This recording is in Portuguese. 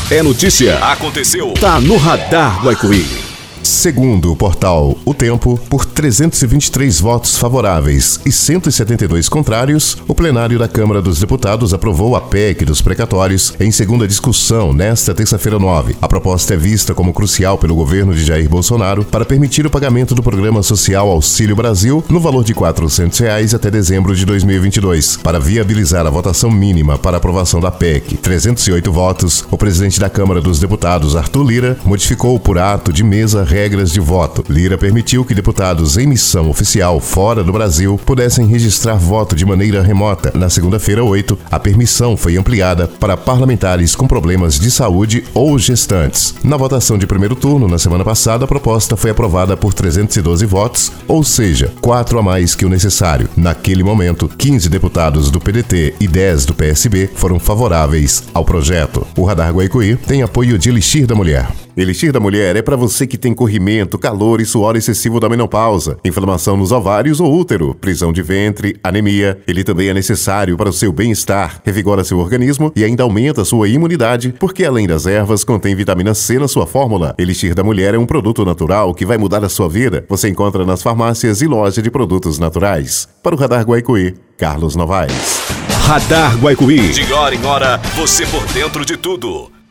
É notícia. Aconteceu. Tá no Radar Guaicuí. Segundo o portal O Tempo, por 323 votos favoráveis e 172 contrários, o plenário da Câmara dos Deputados aprovou a PEC dos precatórios em segunda discussão nesta terça-feira 9. A proposta é vista como crucial pelo governo de Jair Bolsonaro para permitir o pagamento do Programa Social Auxílio Brasil no valor de R$ 400 até dezembro de 2022. Para viabilizar a votação mínima para aprovação da PEC, 308 votos, o presidente da Câmara dos Deputados, Arthur Lira, modificou por ato de mesa regras de voto. Lira permitiu que deputados em missão oficial fora do Brasil pudessem registrar voto de maneira remota. Na segunda-feira, 8, a permissão foi ampliada para parlamentares com problemas de saúde ou gestantes. Na votação de primeiro turno, na semana passada, a proposta foi aprovada por 312 votos, ou seja, 4 a mais que o necessário. Naquele momento, 15 deputados do PDT e 10 do PSB foram favoráveis ao projeto. O Radar Guaicuí tem apoio de Elixir da Mulher. Elixir da Mulher é para você que tem corrimento, calor e suor excessivo da menopausa, inflamação nos ovários ou útero, prisão de ventre, anemia. Ele também é necessário para o seu bem-estar, revigora seu organismo e ainda aumenta sua imunidade, porque além das ervas, contém vitamina C na sua fórmula. Elixir da Mulher é um produto natural que vai mudar a sua vida. Você encontra nas farmácias e loja de produtos naturais. Para o Radar Guaicuí, Carlos Novaes. Radar Guaicuí. De hora em hora, você por dentro de tudo.